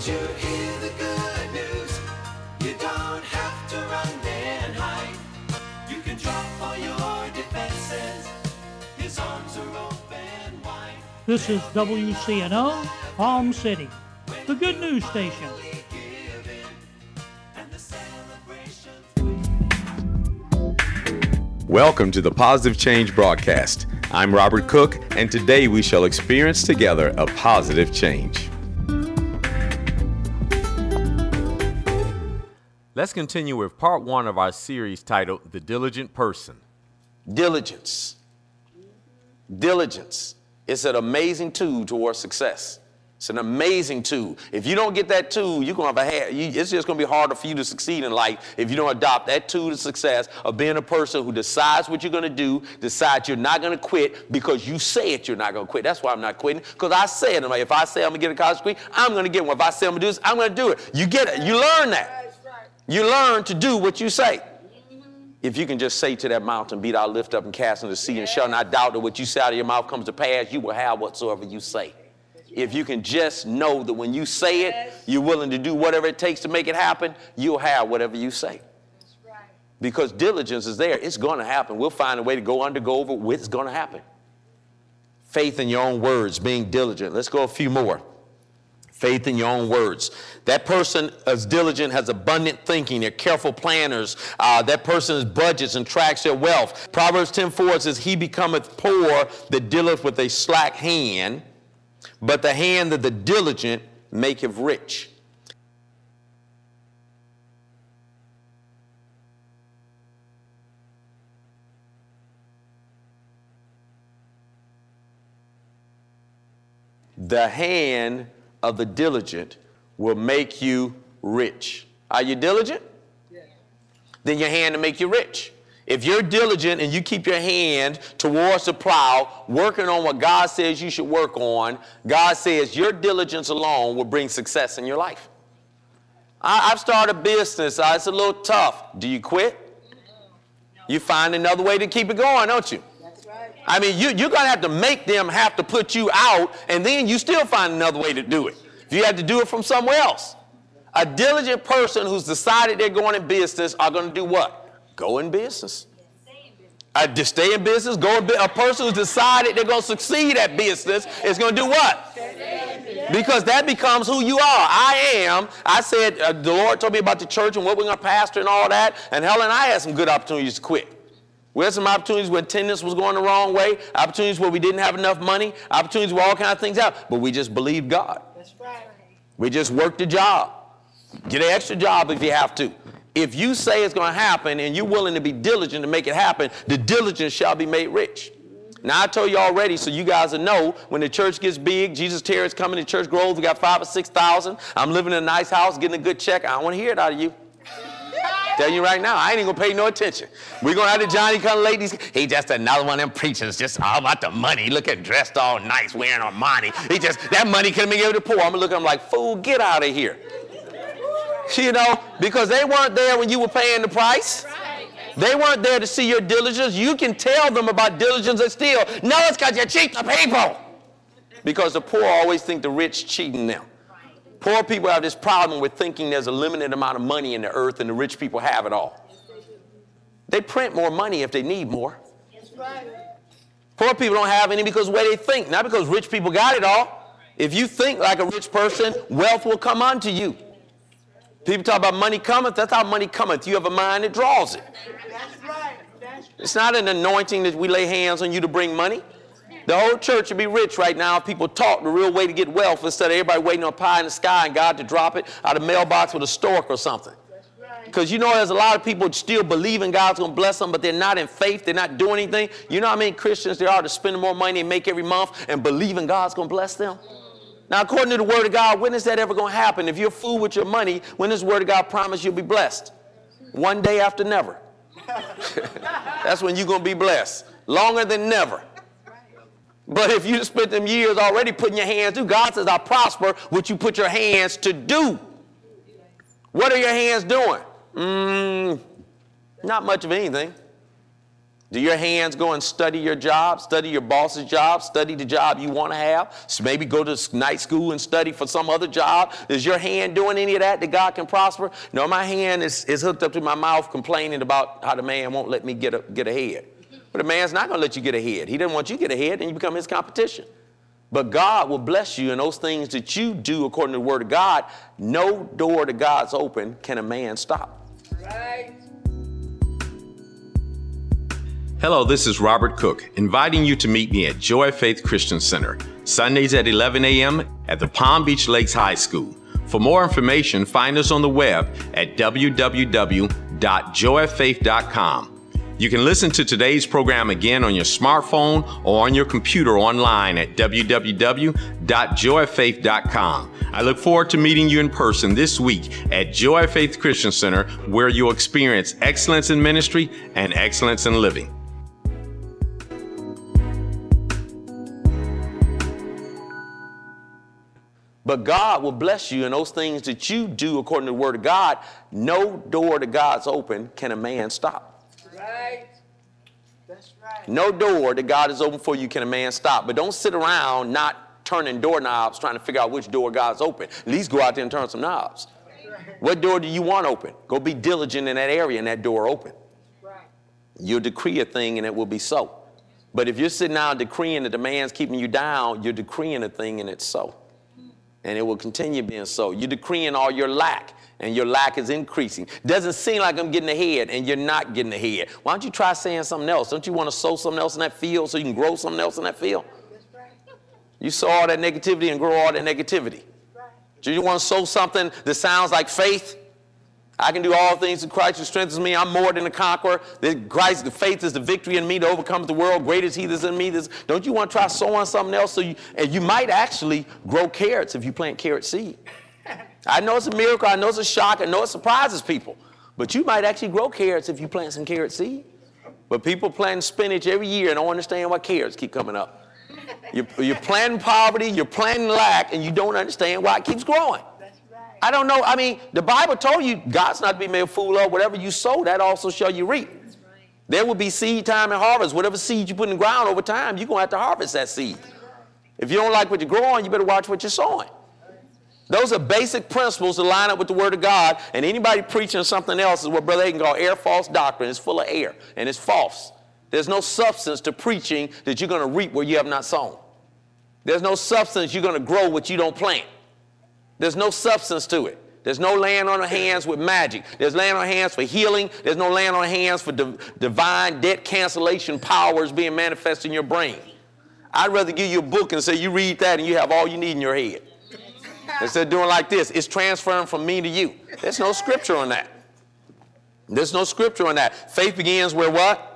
you hear the good news? You don't have to run and hide. You can drop all your defenses. His arms are open wide. This is WCNO, Palm City, the good news station. Welcome to the Positive Change broadcast. I'm Robert Cook, and today we shall experience together a positive change. Let's continue with part one of our series titled The Diligent Person. Diligence. Diligence. It's an amazing tool towards success. It's an amazing tool. If you don't get that tool, you're going to have it's just going to be harder for you to succeed in life if you don't adopt that tool to success of being a person who decides what you're going to do, decides you're not going to quit because you said you're not going to quit. That's why I'm not quitting, because I said, if I say I'm going to get a college degree, I'm going to get one. If I say I'm going to do this, I'm going to do it. You get it. You learn that. You learn to do what you say. If you can just say to that mountain, be thou lift up and cast into the sea, and shall not doubt that what you say out of your mouth comes to pass, you will have whatsoever you say. If you can just know that when you say it, you're willing to do whatever it takes to make it happen, you'll have whatever you say. That's right. Because diligence is there. It's going to happen. We'll find a way to go over with. It's going to happen. Faith in your own words, being diligent. Let's go a few more. Faith in your own words. That person is diligent, has abundant thinking. They're careful planners. That person is budgets and tracks their wealth. Proverbs 10:4 says, he becometh poor that dealeth with a slack hand, but the hand of the diligent maketh rich. The hand of the diligent will make you rich. Are you diligent? Yeah. Then your hand will make you rich. If you're diligent and you keep your hand towards the plow, working on what God says you should work on, God says your diligence alone will bring success in your life. I've started a business. It's a little tough. Do you quit? You find another way to keep it going, don't you? That's right. I mean, you're going to have to make them have to put you out, and then you still find another way to do it. If you have to do it from somewhere else. A diligent person who's decided they're going in business are going to do what? Go in business. To stay in business, a person who's decided they're going to succeed at business is going to do what? Because that becomes who you are. I said, the Lord told me about the church and what we're going to pastor and all that, and Helen and I had some good opportunities to quit. We had some opportunities where attendance was going the wrong way, opportunities where we didn't have enough money, opportunities where all kinds of things out, but we just believed God. That's right. We just worked the job. Get an extra job if you have to. If you say it's going to happen and you're willing to be diligent to make it happen, the diligence shall be made rich. Now, I told you already, so you guys will know, when the church gets big, Jesus Terry's coming to Church Grove, we got 5,000 or 6,000. I'm living in a nice house, getting a good check. I don't want to hear it out of you. Tell you right now, I ain't even going to pay no attention. We're going to have the Johnny come ladies. He just another one of them preachers, just all about the money. Look at dressed all nice, wearing Armani. That money could have been given to poor. I'm going to look at him like, fool, get out of here. You know, because they weren't there when you were paying the price. They weren't there to see your diligence. You can tell them about diligence and still, no, it's because you cheat the people. Because the poor always think the rich cheating them. Poor people have this problem with thinking there's a limited amount of money in the earth and the rich people have it all. They print more money if they need more. Poor people don't have any because of the way they think, not because rich people got it all. If you think like a rich person, wealth will come unto you. People talk about money cometh. That's how money cometh. You have a mind that draws it. That's right. It's not an anointing that we lay hands on you to bring money. The whole church would be rich right now if people taught the real way to get wealth instead of everybody waiting on pie in the sky and God to drop it out of the mailbox with a stork or something. Because you know there's a lot of people still believing God's going to bless them, but they're not in faith. They're not doing anything. You know how many Christians there are to spend more money and make every month and believing God's going to bless them? Now, according to the Word of God, when is that ever going to happen? If you're a fool with your money, when does the Word of God promise you'll be blessed? One day after never. That's when you're going to be blessed. Longer than never. But if you spent them years already putting your hands to, God says, I'll prosper what you put your hands to do. What are your hands doing? Not much of anything. Do your hands go and study your job, study your boss's job, study the job you want to have? So maybe go to night school and study for some other job. Is your hand doing any of that God can prosper? No, my hand is hooked up to my mouth complaining about how the man won't let me get ahead. But the man's not going to let you get ahead. He doesn't want you to get ahead, and you become his competition. But God will bless you in those things that you do according to the word of God. No door to God's open can a man stop. Right. Hello, this is Robert Cook, inviting you to meet me at Joy Faith Christian Center, Sundays at 11 a.m. at the Palm Beach Lakes High School. For more information, find us on the web at www.joyfaith.com. You can listen to today's program again on your smartphone or on your computer online at www.joyfaith.com. I look forward to meeting you in person this week at Joy Faith Christian Center, where you'll experience excellence in ministry and excellence in living. But God will bless you in those things that you do according to the word of God. No door to God's open can a man stop. Right. That's right. No door that God is open for you can a man stop. But don't sit around not turning doorknobs trying to figure out which door God's open. At least go out there and turn some knobs. Right. What door do you want open? Go be diligent in that area and that door open. Right. You'll decree a thing and it will be so. But if you're sitting down decreeing that the man's keeping you down, you're decreeing a thing and it's so. And it will continue being so. You're decreeing all your lack, and your lack is increasing. Doesn't seem like I'm getting ahead, and you're not getting ahead. Why don't you try saying something else? Don't you want to sow something else in that field so you can grow something else in that field? You sow all that negativity and grow all that negativity. Do you want to sow something that sounds like faith? I can do all things through Christ who strengthens me. I'm more than a conqueror. The faith is the victory in me to overcome the world. Great is he that's in me. Don't you want to try sowing something else? And you might actually grow carrots if you plant carrot seed. I know it's a miracle. I know it's a shock. I know it surprises people. But you might actually grow carrots if you plant some carrot seed. But people plant spinach every year and don't understand why carrots keep coming up. You're planting poverty, you're planting lack, and you don't understand why it keeps growing. I don't know. I mean, the Bible told you God's not to be made a fool of. Whatever you sow, that also shall you reap. Right. There will be seed time and harvest. Whatever seed you put in the ground over time, you're going to have to harvest that seed. If you don't like what you're growing, you better watch what you're sowing. Those are basic principles to line up with the Word of God. And anybody preaching something else is what Brother Aiken call air false doctrine. It's full of air, and it's false. There's no substance to preaching that you're going to reap where you have not sown. There's no substance you're going to grow what you don't plant. There's no substance to it. There's no laying on the hands with magic. There's laying on hands for healing. There's no laying on hands for divine debt cancellation powers being manifested in your brain. I'd rather give you a book and say you read that and you have all you need in your head. Instead of doing like this, it's transferring from me to you. There's no scripture on that. There's no scripture on that. Faith begins where what?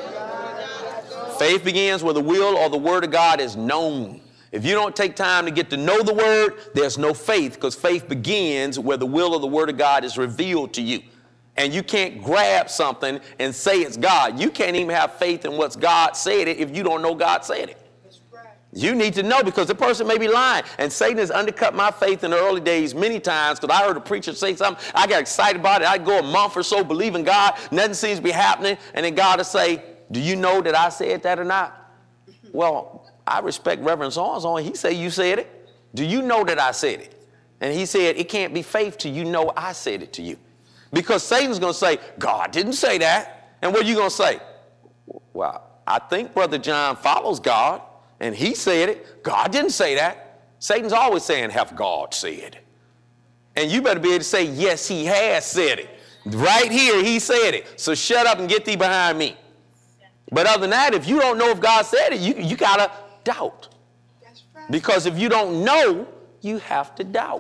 Faith begins where the will or the word of God is known. If you don't take time to get to know the word, there's no faith, because faith begins where the will of the word of God is revealed to you. And you can't grab something and say it's God. You can't even have faith in what's God said it if you don't know God said it. That's right. You need to know, because the person may be lying. And Satan has undercut my faith in the early days many times, because I heard a preacher say something. I got excited about it. I'd go a month or so believing God. Nothing seems to be happening. And then God will say, do you know that I said that or not? Well, I respect Reverend So-and-so, and he said, you said it. Do you know that I said it? And he said, it can't be faith till you know I said it to you. Because Satan's going to say, God didn't say that. And what are you going to say? Well, I think Brother John follows God, and he said it. God didn't say that. Satan's always saying, have God said? And you better be able to say, yes, he has said it. Right here, he said it. So shut up and get thee behind me. But other than that, if you don't know if God said it, you got to doubt. That's right. Because if you don't know, you have to doubt.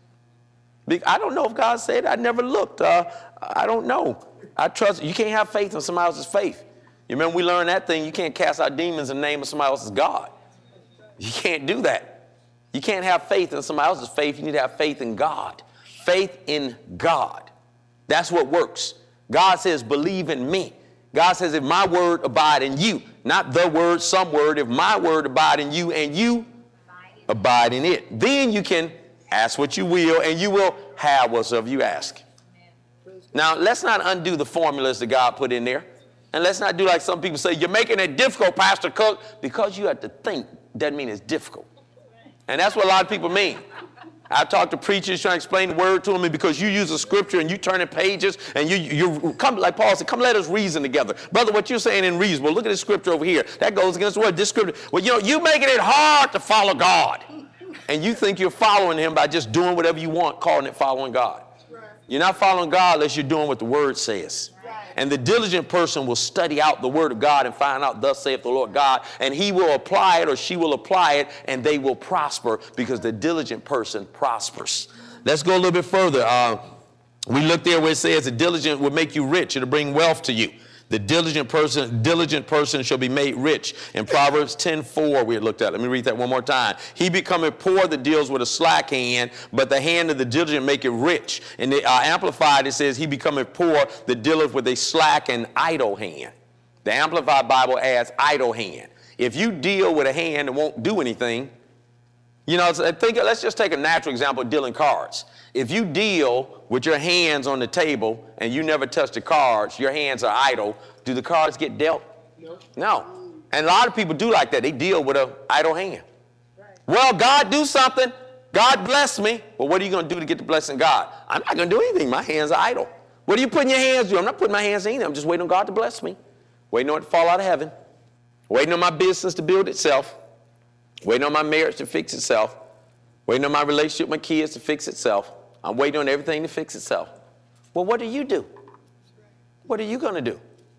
I don't know if God said it. I never looked. I don't know. I trust. You can't have faith in somebody else's faith. You remember we learned that thing. You can't cast out demons in the name of somebody else's God. You can't do that. You can't have faith in somebody else's faith. You need to have faith in God. Faith in God. That's what works. God says, believe in me. God says, if my word abide in you, not the word, some word, if my word abide in you and you abide in it, then you can ask what you will and you will have whatsoever you ask. Now, let's not undo the formulas that God put in there. And let's not do like some people say, you're making it difficult, Pastor Cook. Because you have to think doesn't mean it's difficult. And that's what a lot of people mean. I talk to preachers trying to explain the word to them, and because you use a scripture and you turn in pages and you come, like Paul said, come let us reason together. Brother, what you're saying in reason. Well, look at this scripture over here. That goes against the word. This scripture, well, you making it hard to follow God. And you think you're following him by just doing whatever you want, calling it following God. You're not following God unless you're doing what the word says. And the diligent person will study out the word of God and find out, thus saith the Lord God, and he will apply it or she will apply it, and they will prosper because the diligent person prospers. Let's go a little bit further. We look there where it says the diligent will make you rich. It'll bring wealth to you. The diligent person shall be made rich. In Proverbs 10:4 we had looked at. Let me read that one more time. He becometh poor that deals with a slack hand, but the hand of the diligent make it rich. In the Amplified it says he becometh poor that dealeth with a slack and idle hand. The Amplified Bible adds idle hand. If you deal with a hand that won't do anything, you know, let's just take a natural example of dealing cards. If you deal with your hands on the table and you never touch the cards, your hands are idle, do the cards get dealt? No. And a lot of people do like that. They deal with an idle hand. Well, God do something. God bless me. Well, what are you going to do to get the blessing of God? I'm not going to do anything. My hands are idle. What are you putting your hands to? I'm not putting my hands in anything. I'm just waiting on God to bless me. Waiting on it to fall out of heaven. Waiting on my business to build itself. Waiting on my marriage to fix itself. Waiting on my relationship with my kids to fix itself. I'm waiting on everything to fix itself. Well, what do you do? What are you going to do?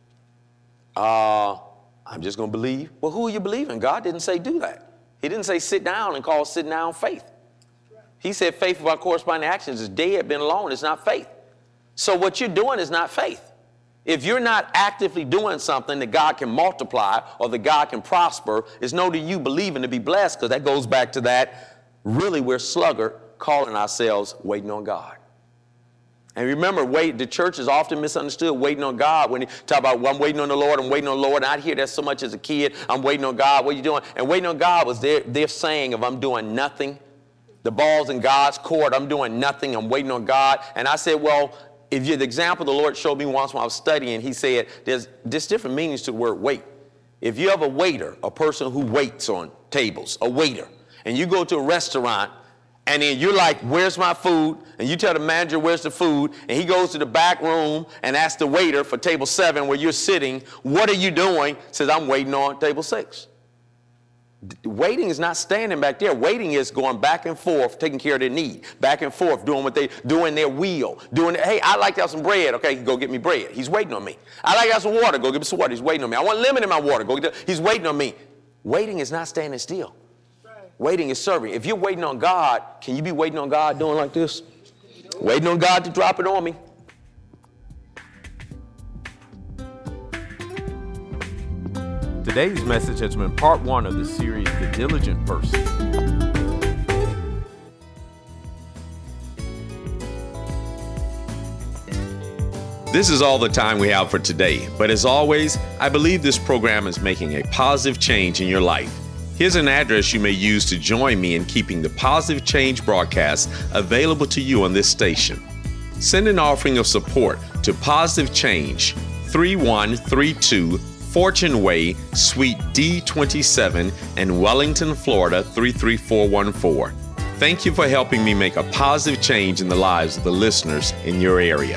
I'm just going to believe. Well, who are you believing? God didn't say do that. He didn't say sit down and call sitting down faith. He said faith without corresponding actions is dead, been alone. It's not faith. So what you're doing is not faith. If you're not actively doing something that God can multiply or that God can prosper, it's no to you believing to be blessed, because that goes back to that, really we're sluggard calling ourselves waiting on God. And remember, the church is often misunderstood waiting on God. When you talk about, well, I'm waiting on the Lord, I'm waiting on the Lord. And I'd hear that so much as a kid. I'm waiting on God. What are you doing? And waiting on God was their saying of I'm doing nothing. The ball's in God's court. I'm doing nothing. I'm waiting on God. And I said, well, if you're the example the Lord showed me once when I was studying, he said there's different meanings to the word wait. If you have a waiter, a person who waits on tables, a waiter, and you go to a restaurant, and then you're like, where's my food? And you tell the manager, where's the food? And he goes to the back room and asks the waiter for table 7 where you're sitting, what are you doing? Says, I'm waiting on table 6. Waiting is not standing back there. Waiting is going back and forth, taking care of their need. Back and forth, doing their will. Hey, I'd like to have some bread. Okay, go get me bread. He's waiting on me. I'd like to have some water. Go get me some water. He's waiting on me. I want lemon in my water. Go get it. He's waiting on me. Waiting is not standing still. Waiting is serving. If you're waiting on God, can you be waiting on God doing like this? Waiting on God to drop it on me. Today's message has been part 1 of the series, The Diligent Person. This is all the time we have for today, but as always, I believe this program is making a positive change in your life. Here's an address you may use to join me in keeping the Positive Change broadcast available to you on this station. Send an offering of support to Positive Change, 3132 Fortune Way, Suite D27 in Wellington, Florida, 33414. Thank you for helping me make a positive change in the lives of the listeners in your area.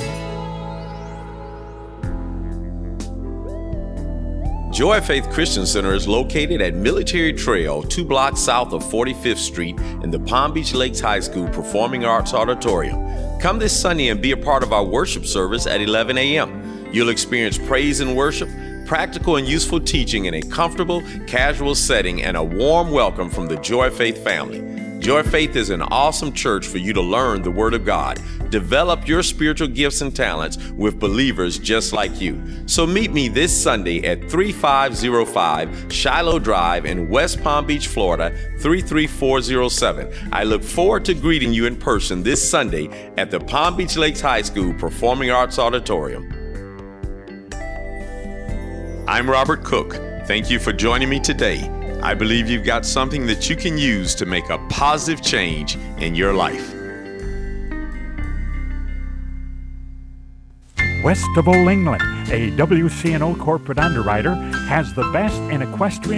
Joy Faith Christian Center is located at Military Trail, 2 blocks south of 45th Street in the Palm Beach Lakes High School Performing Arts Auditorium. Come this Sunday and be a part of our worship service at 11 a.m. You'll experience praise and worship, practical and useful teaching in a comfortable, casual setting, and a warm welcome from the Joy Faith family. Joy Faith is an awesome church for you to learn the Word of God, develop your spiritual gifts and talents with believers just like you. So meet me this Sunday at 3505 Shiloh Drive in West Palm Beach, Florida, 33407. I look forward to greeting you in person this Sunday at the Palm Beach Lakes High School Performing Arts Auditorium. I'm Robert Cook. Thank you for joining me today. I believe you've got something that you can use to make a positive change in your life. West of Old England, a WCNO corporate underwriter, has the best in equestrian